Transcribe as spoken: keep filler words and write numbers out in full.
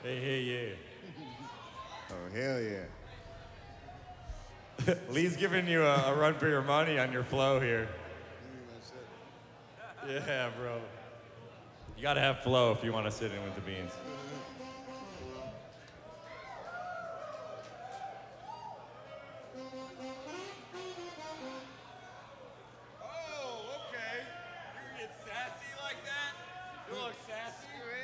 Hey, hey, yeah. Oh, hell yeah. Lee's giving you a, a run for your money on your flow here. Yeah, bro. You gotta have flow if you want to sit in with the beans.